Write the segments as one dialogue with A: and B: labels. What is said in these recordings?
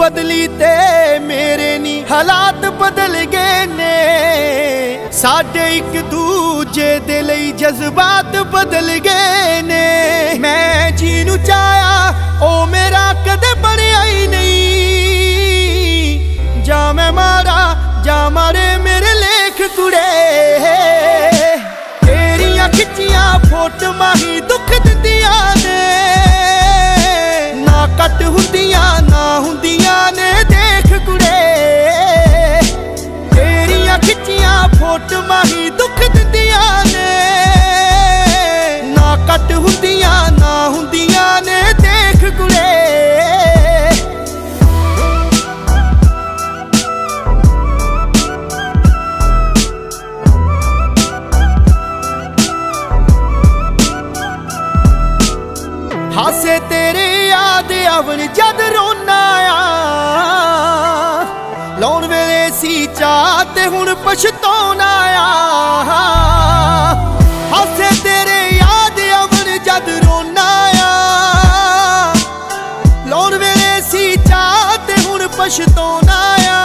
A: बदली ते मेरे नी हालात बदल गए ने। साडे एक दूजे दे लई जज्बात बदल गए ने। मैं जीनू चाहया ओ मेरा कदे बनिया ही नहीं। जा मैं मारा जा मारे मेरे लेख कुड़े। तेरियां खिच्चियां फोटोआं ही दुख दिंदियां ने। ना कट हुंदियां ना हुंदियां ने देख कुड़े। तेरियां खिच्चियां फोटोआं ही दुख दिंदियां ने। ना कट हुंदियां ना हुंदियां ने देख कुड़े। हासे तेरे याद आवन जद रोना आ। लाउण वेले सी चाह ते हुण पछताउणा आ। हासे तेरे याद आवन जद रोना आ। लाउण वेले सी चाह ते हुण पछताउणा आ।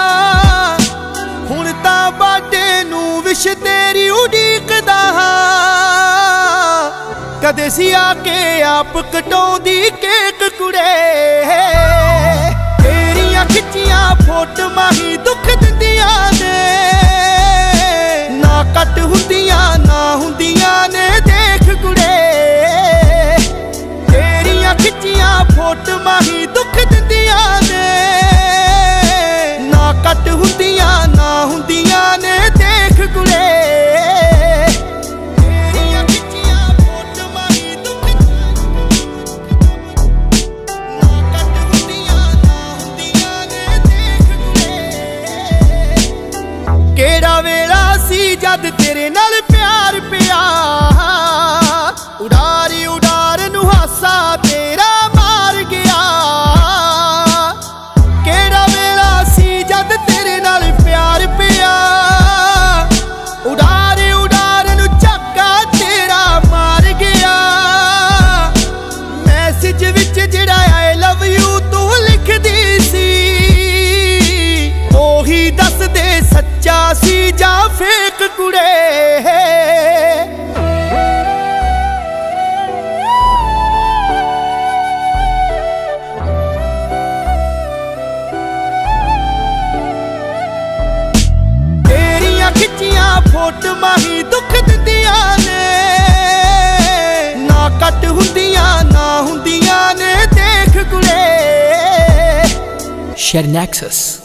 A: हुण तां बाटे नूं विश तेरी उडीकदा हां। कदे सी आके आप कटाउंदी केक कुड़े। तेरियां खिच्चियां फोटोआं ही दुख दिंदियां ने। ना कट हुंदियां ना हुंदियां ने देख कुड़े। तेरियां खिच्चियां फोटोआं ही दुख दिंदियां ने। ना कट हुंदियां ना हुंदियां ने देख कुड़े। जद तेरे नाल प्यार पिया उडारी उडार नू हासा तेरा मार गया। केड़ा वेला सी जद तेरे नाल प्यार पिया उडारी उडार नू झक्का तेरा मार गया। मैसेज विच जिहड़ा आई लव यू तू लिखदी सी ओही दस दे सच्चा सी जा फेक कुड़े। तेरियां खिच्चियां फोटोआं ही दुख दिंदियां ने। ना कट हुंदियां ना हुंदियां ने देख कुड़े।
B: Share Nexus.